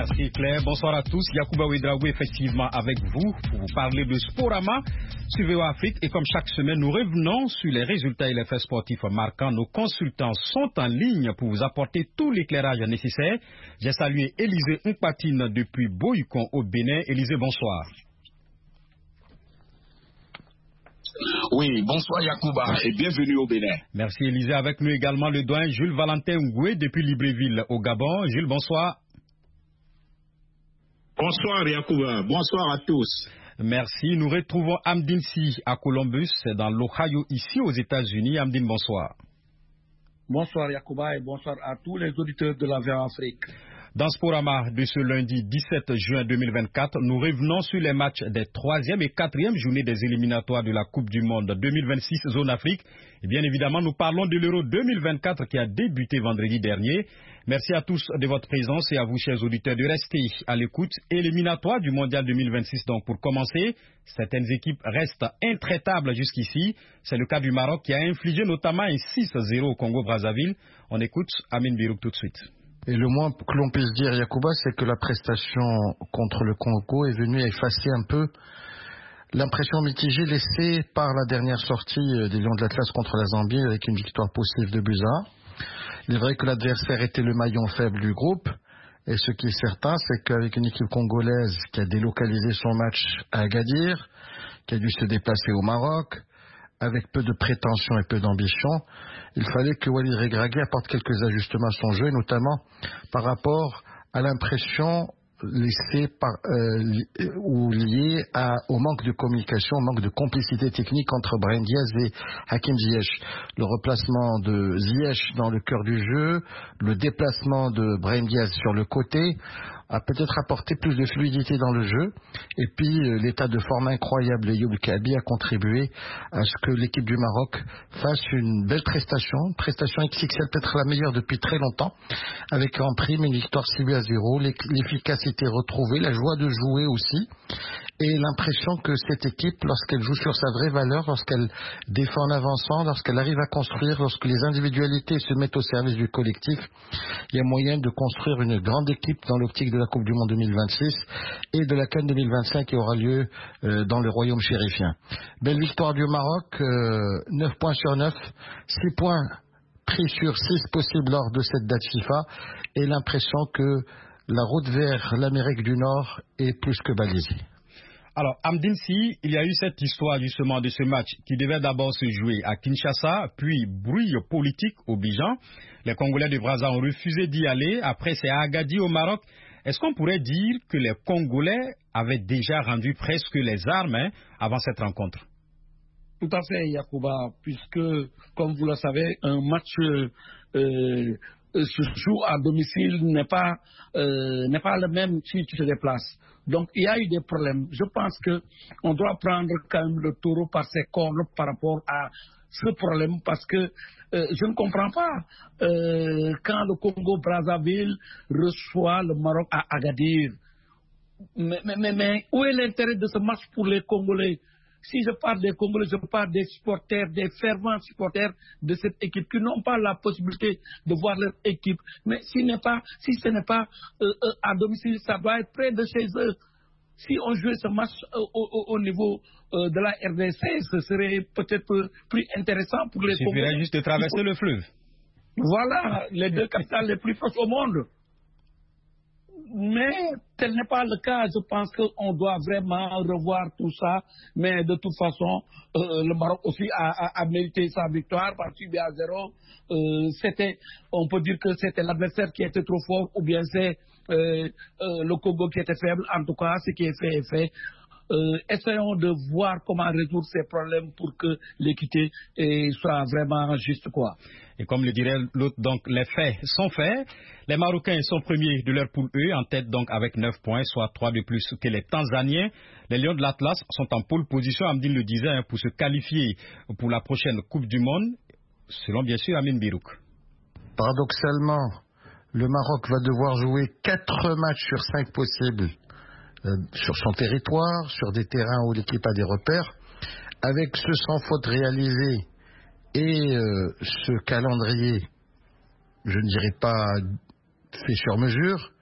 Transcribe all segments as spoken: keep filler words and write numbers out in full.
Merci Claire. Bonsoir à tous. Yacouba Ouedraogo effectivement avec vous pour vous parler de Sporama sur V O A Afrique. Et comme chaque semaine, nous revenons sur les résultats et les faits sportifs marquants. Nos consultants sont en ligne pour vous apporter tout l'éclairage nécessaire. J'ai salué Élisée Mpatine depuis Boycon au Bénin. Élisée, bonsoir. Oui, bonsoir Yacouba et bienvenue au Bénin. Merci Élisée. Avec nous également le doyen Jules Valentin Ngoué depuis Libreville au Gabon. Jules, bonsoir. Bonsoir Yacouba, bonsoir à tous. Merci. Nous retrouvons Amdine Si à Columbus, dans l'Ohio, ici aux États-Unis. Amdine, bonsoir. Bonsoir Yacouba et bonsoir à tous les auditeurs de la V O A Afrique. Dans Sporama de ce lundi dix-sept juin deux mille vingt-quatre, nous revenons sur les matchs des troisième et quatrième journées des éliminatoires de la Coupe du Monde deux mille vingt-six Zone Afrique. Et bien évidemment, nous parlons de l'Euro deux mille vingt-quatre qui a débuté vendredi dernier. Merci à tous de votre présence et à vous, chers auditeurs, de rester à l'écoute. Éliminatoire du Mondial deux mille vingt-six, donc pour commencer, certaines équipes restent intraitables jusqu'ici. C'est le cas du Maroc qui a infligé notamment un six zéro au Congo-Brazzaville. On écoute Amine Birouk tout de suite. Et le moins que l'on puisse dire, Yacouba, c'est que la prestation contre le Congo est venue effacer un peu l'impression mitigée laissée par la dernière sortie des Lions de l'Atlas contre la Zambie avec une victoire poussive de buts à un. Il est vrai que l'adversaire était le maillon faible du groupe. Et ce qui est certain, c'est qu'avec une équipe congolaise qui a délocalisé son match à Agadir, qui a dû se déplacer au Maroc, avec peu de prétention et peu d'ambition, il fallait que Walid Regragui apporte quelques ajustements à son jeu, notamment par rapport à l'impression laissée par, euh, ou liée à, au manque de communication, au manque de complicité technique entre Brahim Diaz et Hakim Ziyech. Le replacement de Ziyech dans le cœur du jeu, le déplacement de Brahim Diaz sur le côté, a peut-être apporté plus de fluidité dans le jeu. Et puis, euh, l'état de forme incroyable de Youb Kabi a contribué à ce que l'équipe du Maroc fasse une belle prestation, une prestation X X L, peut-être la meilleure depuis très longtemps, avec en prime une victoire six buts à zéro, l'efficacité retrouvée, la joie de jouer aussi, et l'impression que cette équipe, lorsqu'elle joue sur sa vraie valeur, lorsqu'elle défend en avançant, lorsqu'elle arrive à construire, lorsque les individualités se mettent au service du collectif, il y a moyen de construire une grande équipe dans l'optique de la Coupe du Monde deux mille vingt-six et de la CAN deux mille vingt-cinq qui aura lieu euh, dans le royaume chérifien. Belle victoire du Maroc, euh, neuf points sur neuf, six points pris sur six possibles lors de cette date FIFA, et l'impression que la route vers l'Amérique du Nord est plus que balisée. Alors, Amdine Si, il y a eu cette histoire justement de ce match qui devait d'abord se jouer à Kinshasa, puis bruit politique obligeant. Les Congolais de Brazza ont refusé d'y aller. Après, c'est à Agadir au Maroc. Est-ce qu'on pourrait dire que les Congolais avaient déjà rendu presque les armes hein, avant cette rencontre? Tout à fait, Yacouba, puisque, comme vous le savez, un match euh, euh, se joue à domicile n'est pas, euh, n'est pas le même si tu te déplaces. Donc, il y a eu des problèmes. Je pense qu'on doit prendre quand même le taureau par ses cornes par rapport à ce problème, parce que euh, je ne comprends pas euh, quand le Congo-Brazzaville reçoit le Maroc à Agadir. Mais, mais, mais, mais où est l'intérêt de ce match pour les Congolais? Si je parle des Congolais, je parle des supporters, des fervents supporters de cette équipe qui n'ont pas la possibilité de voir leur équipe. Mais si, n'est pas, si ce n'est pas euh, euh, à domicile, ça doit être près de chez eux. Si on jouait ce match euh, au, au niveau euh, de la R D C, ce serait peut-être plus intéressant pour les Congolais. Il suffirait juste de traverser faut... le fleuve. Voilà, les deux capitales les plus proches au monde. Mais tel n'est pas le cas. Je pense qu'on doit vraiment revoir tout ça. Mais de toute façon, euh, le Maroc aussi a, a, a mérité sa victoire par six buts à zéro. Euh, c'était, on peut dire que c'était l'adversaire qui était trop fort, ou bien c'est euh, euh, le Congo qui était faible. En tout cas, ce qui est fait est fait. Euh, essayons de voir comment résoudre ces problèmes pour que l'équité eh, soit vraiment juste, quoi. Et comme le dirait l'autre, donc les faits sont faits. Les Marocains sont premiers de leur poule E, en tête donc avec neuf points, soit trois de plus que les Tanzaniens. Les Lions de l'Atlas sont en pole position, Amdine le disait, hein, pour se qualifier pour la prochaine Coupe du Monde, selon bien sûr Amine Birouk. Paradoxalement, le Maroc va devoir jouer quatre matchs sur cinq possibles euh, sur son territoire, sur des terrains où l'équipe a des repères, avec ce sans faute réalisé et euh, ce calendrier, je ne dirais pas fait sur mesure.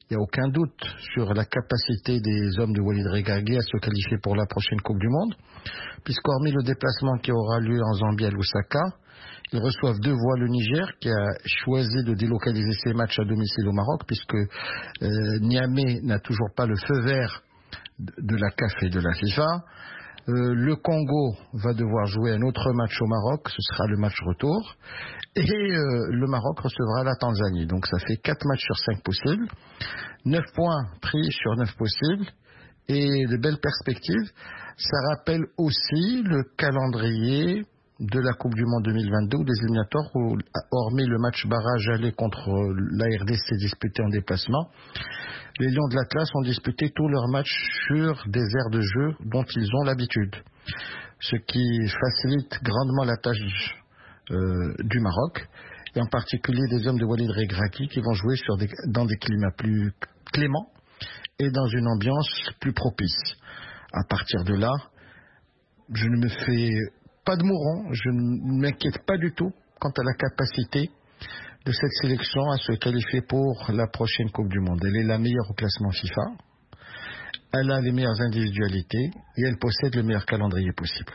Il n'y a aucun doute sur la capacité des hommes de Walid Regragui à se qualifier pour la prochaine Coupe du Monde, puisqu'hormis le déplacement qui aura lieu en Zambie à Lusaka, ils reçoivent deux fois le Niger, qui a choisi de délocaliser ses matchs à domicile au Maroc, puisque euh, Niamey n'a toujours pas le feu vert de la C A F et de la FIFA. Euh, le Congo va devoir jouer un autre match au Maroc, ce sera le match retour, et euh, le Maroc recevra la Tanzanie. Donc ça fait quatre matchs sur cinq possibles, neuf points pris sur neuf possibles, et de belles perspectives. Ça rappelle aussi le calendrier de la Coupe du Monde deux mille vingt-deux, ou des éliminatoires, où, hormis le match barrage aller contre l'A R D C disputé en déplacement, les Lions de l'Atlas ont disputé tous leurs matchs sur des aires de jeu dont ils ont l'habitude, ce qui facilite grandement la tâche euh, du Maroc, et en particulier des hommes de Walid Regragui qui vont jouer sur des, dans des climats plus cléments et dans une ambiance plus propice. À partir de là, je ne me fais pas de mouron, je ne m'inquiète pas du tout quant à la capacité de cette sélection à se qualifier pour la prochaine Coupe du Monde. Elle est la meilleure au classement FIFA, elle a les meilleures individualités et elle possède le meilleur calendrier possible.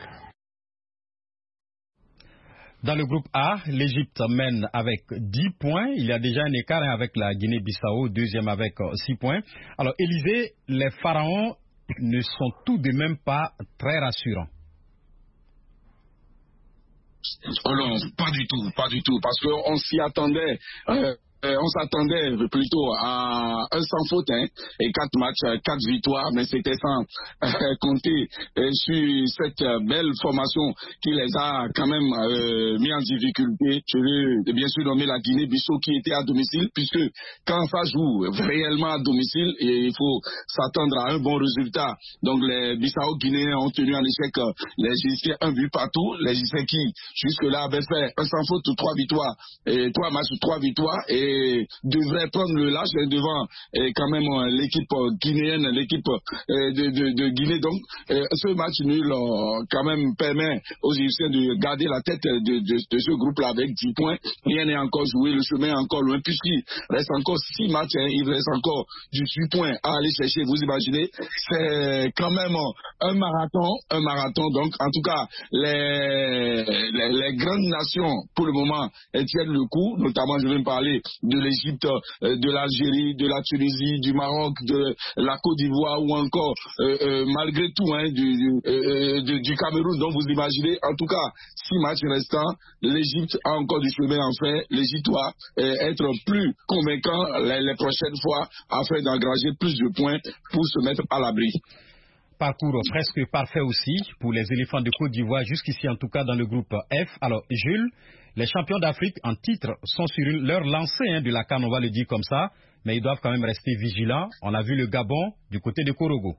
Dans le groupe A, l'Égypte mène avec dix points. Il y a déjà un écart avec la Guinée-Bissau, deuxième avec six points. Alors, Élysée, les Pharaons ne sont tout de même pas très rassurants. Oh non, pas du tout, pas du tout, parce qu'on s'y attendait. Euh... Euh, on s'attendait plutôt à un sans faute, hein, et quatre matchs, quatre victoires, mais c'était sans euh, compter euh, sur cette euh, belle formation qui les a quand même euh, mis en difficulté. Je veux bien sûr nommer la Guinée-Bissau qui était à domicile, puisque quand ça joue réellement à domicile, et il faut s'attendre à un bon résultat. Donc les Bissau-Guinéens ont tenu en échec euh, les Égyptiens un but partout, les Égyptiens qui jusque-là avaient fait un sans faute, trois victoires, et trois matchs, trois victoires, et Et devrait prendre le large devant et quand même euh, l'équipe euh, guinéenne, l'équipe euh, de, de, de Guinée. Donc euh, ce match nul euh, quand même permet aux Égyptiens de garder la tête de, de, de ce groupe-là avec dix points. Rien n'est encore joué, le chemin est encore loin, puisqu'il reste encore six matchs, hein, il reste encore dix-huit points à aller chercher. Vous imaginez, c'est quand même un marathon, un marathon. Donc en tout cas, les, les, les grandes nations pour le moment elles tiennent le coup, notamment je vais me parler de l'Égypte, de l'Algérie, de la Tunisie, du Maroc, de la Côte d'Ivoire ou encore, euh, euh, malgré tout, hein, du, euh, du, du Cameroun. Donc vous imaginez, en tout cas, six matchs restants, l'Égypte a encore du chemin à faire. L'Égypte doit euh, être plus convaincant les, les prochaines fois afin d'engranger plus de points pour se mettre à l'abri. Parcours presque parfait aussi pour les éléphants de Côte d'Ivoire, jusqu'ici en tout cas dans le groupe F. Alors Jules, les champions d'Afrique en titre sont sur une, leur lancée hein, de la CAN, on va le dire comme ça, mais ils doivent quand même rester vigilants. On a vu le Gabon du côté de Korogo.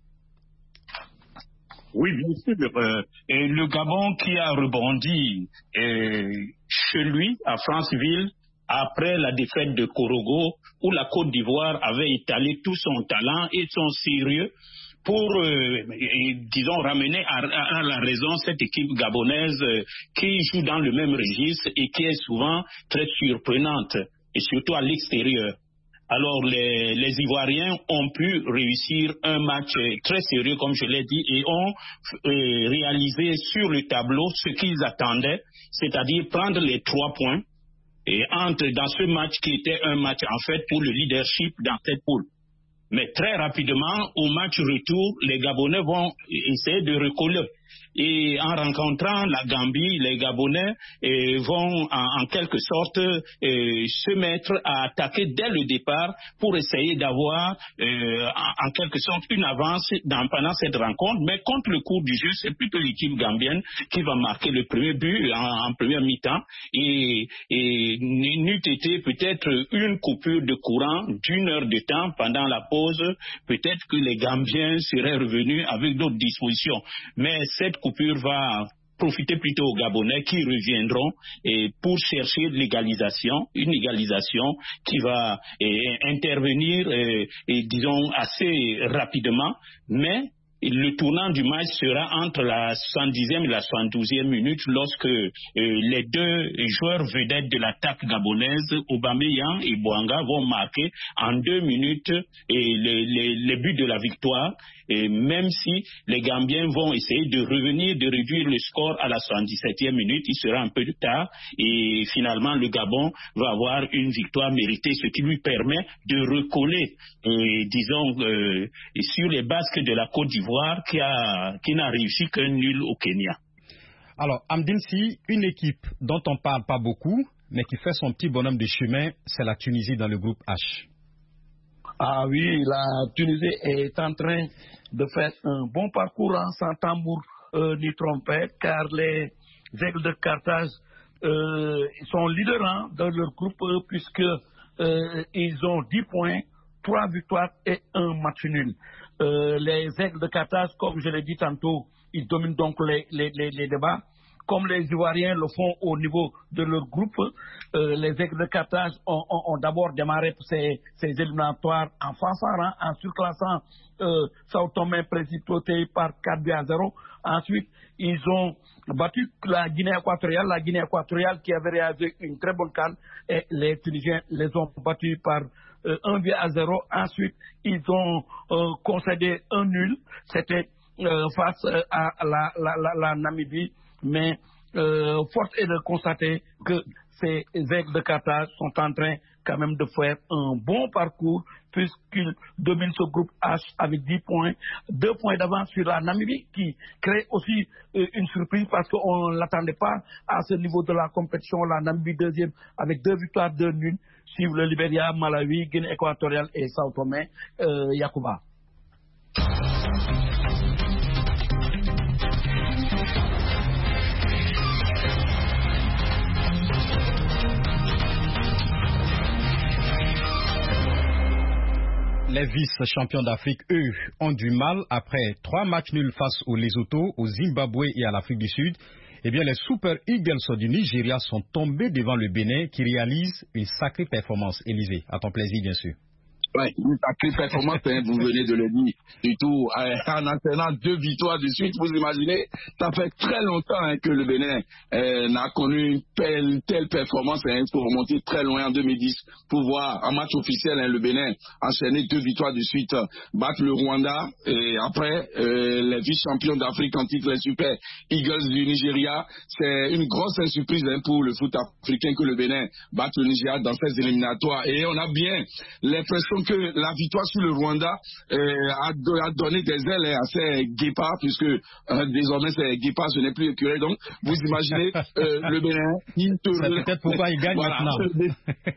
Oui, bien sûr. Euh, et le Gabon qui a rebondi euh, chez lui, à Franceville, après la défaite de Korogo, où la Côte d'Ivoire avait étalé tout son talent et son sérieux pour, euh, disons, ramener à, à, à la raison cette équipe gabonaise euh, qui joue dans le même registre et qui est souvent très surprenante, et surtout à l'extérieur. Alors, les, les Ivoiriens ont pu réussir un match très sérieux, comme je l'ai dit, et ont euh, réalisé sur le tableau ce qu'ils attendaient, c'est-à-dire prendre les trois points et entre dans ce match qui était un match, en fait, pour le leadership dans cette poule. Mais très rapidement, au match retour, les Gabonais vont essayer de recoller. Et en rencontrant la Gambie, les Gabonais eh, vont en, en quelque sorte eh, se mettre à attaquer dès le départ pour essayer d'avoir eh, en, en quelque sorte une avance dans, pendant cette rencontre. Mais contre le cours du jeu, c'est plutôt l'équipe gambienne qui va marquer le premier but en, en première mi-temps. Et, et n'eût été peut-être une coupure de courant d'une heure de temps pendant la pause, peut-être que les Gambiens seraient revenus avec d'autres dispositions. Mais cette coupure va profiter plutôt aux Gabonais qui reviendront et pour chercher l'égalisation, une égalisation qui va et, intervenir et, et disons assez rapidement, mais le tournant du match sera entre la soixante-dixième et la soixante-douzième minute lorsque euh, les deux joueurs vedettes de l'attaque gabonaise, Aubameyang et Bouanga, vont marquer en deux minutes et les, les, les buts de la victoire. Et même si les Gambiens vont essayer de revenir, de réduire le score à la soixante-dix-septième minute, il sera un peu tard et finalement le Gabon va avoir une victoire méritée, ce qui lui permet de recoller, euh, disons, euh, sur les basques de la Côte d'Ivoire qui, a, qui n'a réussi qu'un nul au Kenya. Alors, Amdine, si une équipe dont on ne parle pas beaucoup, mais qui fait son petit bonhomme de chemin, c'est la Tunisie dans le groupe H. Ah oui, la Tunisie est en train de faire un bon parcours hein, sans tambour euh, ni trompette, car les Aigles de Carthage euh, sont leaders hein, dans leur groupe euh, puisque euh, ils ont dix points, trois victoires et un match nul. Euh, les Aigles de Carthage, comme je l'ai dit tantôt, ils dominent donc les, les, les, les débats. Comme les Ivoiriens le font au niveau de leur groupe, euh, les Aigles de Carthage ont, ont, ont d'abord démarré ces, ces éliminatoires en fanfare, en surclassant euh, Sao Tomé précipité par quatre buts à zéro. Ensuite, ils ont battu la Guinée équatoriale, la Guinée équatoriale qui avait réalisé une très bonne canne, et les Tunisiens les ont battus par euh, un but à zéro. Ensuite, ils ont euh, concédé un nul, c'était euh, face à la, la, la, la Namibie. Mais euh, force est de constater que ces Aigles de Carthage sont en train quand même de faire un bon parcours puisqu'ils dominent ce groupe H avec dix points, deux points d'avance sur la Namibie qui crée aussi euh, une surprise parce qu'on ne l'attendait pas à ce niveau de la compétition. La Namibie deuxième avec deux victoires, deux nuls, suivent le Libéria, Malawi, Guinée équatoriale et Sao Tomé, euh, Yacouba. Les vice-champions d'Afrique, eux, ont du mal après trois matchs nuls face au Lesotho, au Zimbabwe et à l'Afrique du Sud. Eh bien, les Super Eagles du Nigeria sont tombés devant le Bénin qui réalise une sacrée performance. Élisée, à ton plaisir, bien sûr. Ouais, une sacrée performance, hein, vous venez de le dire. Du tout, euh, en entraînant deux victoires de suite, vous imaginez, ça fait très longtemps hein, que le Bénin euh, n'a connu une telle, telle performance. Hein, il faut remonter très loin en deux mille dix pour voir en match officiel hein, le Bénin enchaîner deux victoires de suite, battre le Rwanda et après euh, les vice-champions d'Afrique en titre, les Super Eagles du Nigeria. C'est une grosse surprise hein, pour le foot africain que le Bénin batte le Nigeria dans ces éliminatoires. Et on a bien l'impression que la victoire sur le Rwanda euh, a, a donné des ailes à ces guépards, puisque euh, désormais c'est guépards, ce n'est plus écureuil. Donc, vous imaginez euh, le Bénin, il te... C'est peut-être pourquoi il gagne voilà. maintenant.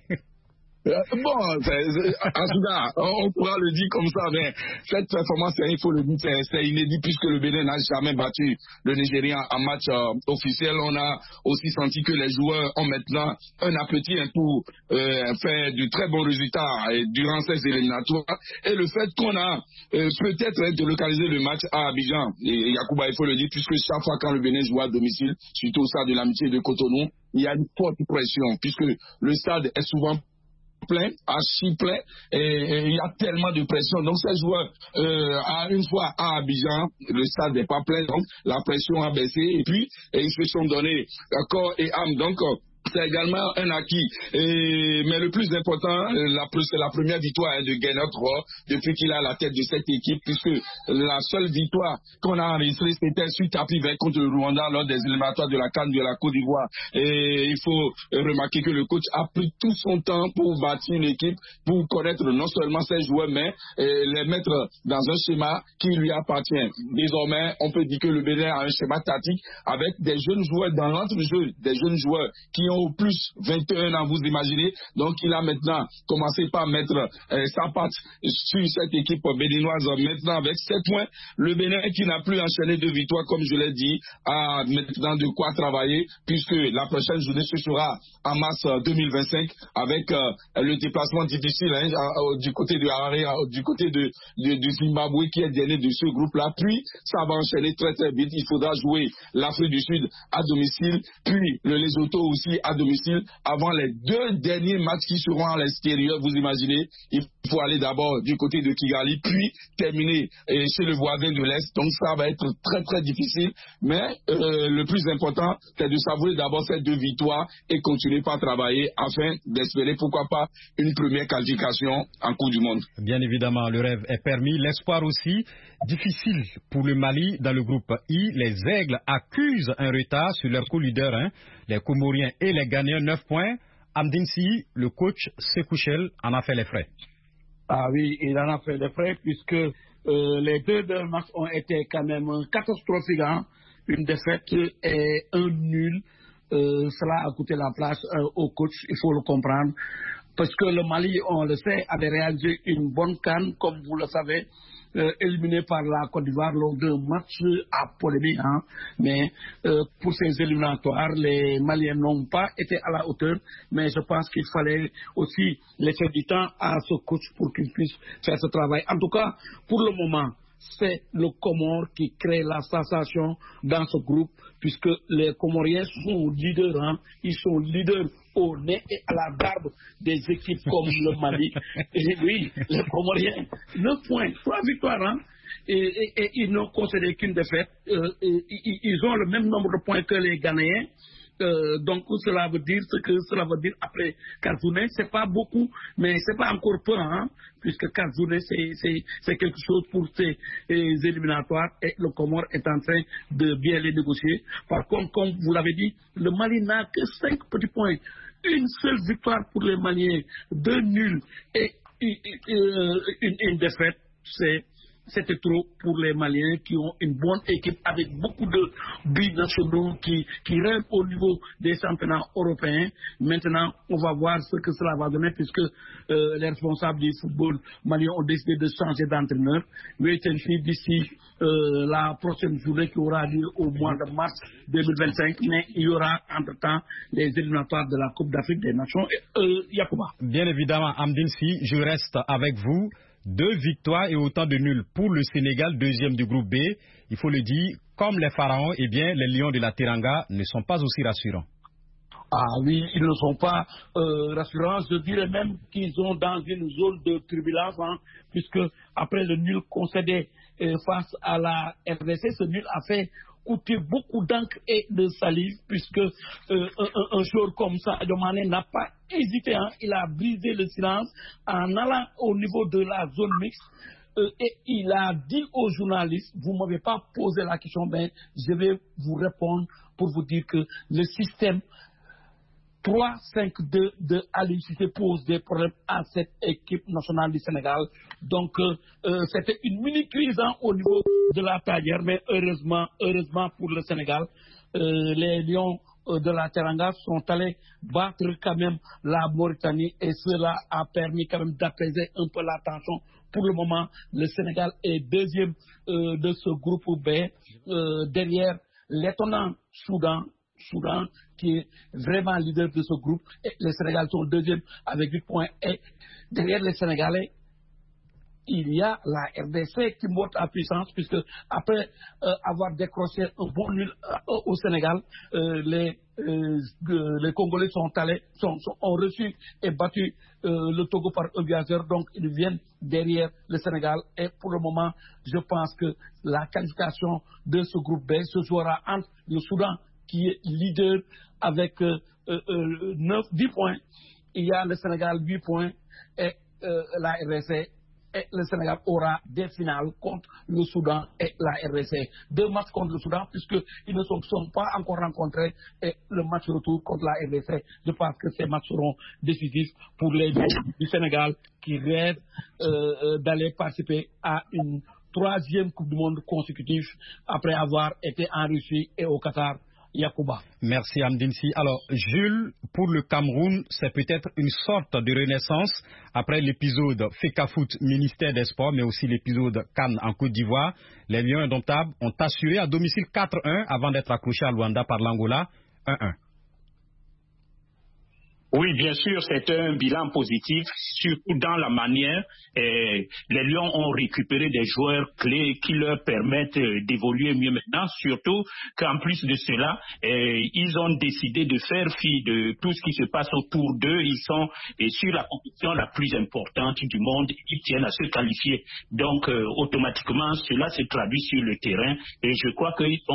Bon, c'est, c'est, en tout cas, on pourra le dire comme ça, mais cette performance, il faut le dire, c'est, c'est inédit puisque le Bénin n'a jamais battu le Nigeria en match euh, officiel. On a aussi senti que les joueurs ont maintenant un appétit hein, pour euh, faire de très bons résultats euh, durant ces éliminatoires. Et le fait qu'on a euh, peut-être hein, de localiser le match à Abidjan, et Yacouba, il faut le dire, puisque chaque fois quand le Bénin joue à domicile, surtout au stade de l'Amitié de Cotonou, il y a une forte pression puisque le stade est souvent plein, archi plein, et il y a tellement de pression. Donc ces joueurs, euh, à une fois à Abidjan, le stade n'est pas plein, donc la pression a baissé, et puis et ils se sont donnés corps et âme. Donc c'est également un acquis. Et, mais le plus important, la, c'est la première victoire hein, de Gennaro Rohr depuis qu'il est à la tête de cette équipe, puisque la seule victoire qu'on a enregistrée, c'était sur tapis vert contre le Rwanda lors des éliminatoires de la CAN de la Côte d'Ivoire. Et il faut remarquer que le coach a pris tout son temps pour bâtir une équipe, pour connaître non seulement ses joueurs, mais les mettre dans un schéma qui lui appartient. Désormais, on peut dire que le Bénin a un schéma tactique avec des jeunes joueurs dans l'entrejeu, des jeunes joueurs qui ont au plus vingt et un ans, vous imaginez. Donc il a maintenant commencé par mettre euh, sa patte sur cette équipe béninoise. Maintenant avec sept points, le Bénin qui n'a plus enchaîné de victoires comme je l'ai dit, a maintenant de quoi travailler puisque la prochaine journée ce sera en mars deux mille vingt-cinq avec euh, le déplacement difficile hein, euh, du côté de Harare, euh, du côté de, de, du Zimbabwe qui est dernier de ce groupe-là. Puis ça va enchaîner très très vite. Il faudra jouer l'Afrique du Sud à domicile, puis le Lesotho aussi à domicile avant les deux derniers matchs qui seront à l'extérieur. Vous imaginez, il faut aller d'abord du côté de Kigali, puis terminer euh, chez le voisin de l'Est. Donc ça va être très très difficile. Mais euh, le plus important, c'est de savourer d'abord ces deux victoires et continuer par travailler afin d'espérer, pourquoi pas, une première qualification en Coupe du Monde. Bien évidemment, le rêve est permis. L'espoir aussi. Difficile pour le Mali dans le groupe I. Les Aigles accusent un retard sur leur co-leader, hein, les Comoriens et les Ghanéens, neuf points. Amdine Sy, le coach Sékouchel, en a fait les frais. Ah oui, il en a fait les frais puisque euh, les deux derniers matchs ont été quand même catastrophiques. Hein. Une défaite et un nul. Euh, cela a coûté la place euh, au coach, il faut le comprendre. Parce que le Mali, on le sait, avait réalisé une bonne CAN, comme vous le savez, euh, éliminé par la Côte d'Ivoire lors d'un match à polémique. Hein. Mais euh, pour ces éliminatoires, les Maliens n'ont pas été à la hauteur. Mais je pense qu'il fallait aussi laisser du temps à ce coach pour qu'il puisse faire ce travail. En tout cas, pour le moment, c'est le Comore qui crée la sensation dans ce groupe, puisque les Comoriens sont leaders, hein. Ils sont leaders au nez et à la barbe des équipes comme le Mali. Et oui, les Comoriens, neuf points, trois victoires, hein. Et, et, et ils n'ont concédé qu'une défaite. Euh, et, et, ils ont le même nombre de points que les Ghanéens. Euh, donc cela veut dire ce que cela veut dire après quatre journées, c'est pas beaucoup, mais c'est pas encore peu, hein, puisque quatre journées c'est c'est c'est quelque chose pour ces euh, éliminatoires et le Comore est en train de bien les négocier. Par contre, comme vous l'avez dit, le Mali n'a que cinq petits points, une seule victoire pour les Maliens, deux nuls et une, une, une défaite, c'est C'était trop pour les Maliens qui ont une bonne équipe avec beaucoup de binationaux qui, qui rêvent au niveau des championnats européens. Maintenant, on va voir ce que cela va donner puisque euh, les responsables du football malien ont décidé de changer d'entraîneur. Mais d'ici euh, la prochaine journée qui aura lieu au mois de mars deux mille vingt-cinq, mais il y aura entre-temps les éliminatoires de la Coupe d'Afrique des Nations. Et, euh, Yacouba. Bien évidemment, Amdine Sy, je reste avec vous. Deux victoires et autant de nuls pour le Sénégal, deuxième du groupe B. Il faut le dire, comme les Pharaons, eh bien, les Lions de la Teranga ne sont pas aussi rassurants. Ah oui, ils ne sont pas euh, rassurants. Je dirais même qu'ils sont dans une zone de turbulence, hein, puisque après le nul concédé euh, face à la R D C, ce nul a fait coûter beaucoup d'encre et de salive, puisque euh, un, un joueur comme ça, Adomane, n'a pas hésité, hein, il a brisé le silence en allant au niveau de la zone mixte euh, et il a dit aux journalistes, vous ne m'avez pas posé la question, mais je vais vous répondre pour vous dire que le système trois cinq deux de Aliou Cissé pose des problèmes à cette équipe nationale du Sénégal. Donc, euh, euh, c'était une mini-crise hein, au niveau de la tanière, mais heureusement, heureusement pour le Sénégal, euh, les Lions euh, de la Teranga sont allés battre quand même la Mauritanie et cela a permis quand même d'apaiser un peu la tension. Pour le moment, le Sénégal est deuxième euh, de ce groupe B, euh, derrière l'étonnant Soudan, Soudan, qui est vraiment leader de ce groupe. Et les Sénégalais sont deuxième avec huit points. Et derrière les Sénégalais, il y a la R D C qui monte en puissance, puisque après euh, avoir décroché un bon nul euh, au Sénégal, euh, les, euh, les Congolais sont allés, sont, sont, ont reçu et battu euh, le Togo par un but à zéro. Donc ils viennent derrière le Sénégal. Et pour le moment, je pense que la qualification de ce groupe B se jouera entre le Soudan, qui est leader avec euh, euh, neuf, dix points. Il y a le Sénégal huit points et euh, la R D C. Et le Sénégal aura des finales contre le Soudan et la R D C. Deux matchs contre le Soudan puisqu'ils ne sont, sont pas encore rencontrés et le match retour contre la R D C. Je pense que ces matchs seront décisifs pour les joueurs du Sénégal qui rêvent euh, d'aller participer à une troisième Coupe du Monde consécutive après avoir été en Russie et au Qatar. Yacouba. Merci Amdine Sy. Alors, Jules, pour le Cameroun, c'est peut-être une sorte de renaissance après l'épisode FECAFOOT, ministère des Sports, mais aussi l'épisode CAN en Côte d'Ivoire. Les Lions indomptables ont assuré à domicile quatre un avant d'être accrochés à Luanda par l'Angola un un. Oui, bien sûr, c'est un bilan positif, surtout dans la manière. Et les Lions ont récupéré des joueurs clés qui leur permettent d'évoluer mieux maintenant, surtout qu'en plus de cela, et ils ont décidé de faire fi de tout ce qui se passe autour d'eux. Ils sont et sur la compétition la plus importante du monde, ils tiennent à se qualifier. Donc, euh, automatiquement, cela se traduit sur le terrain et je crois qu'ils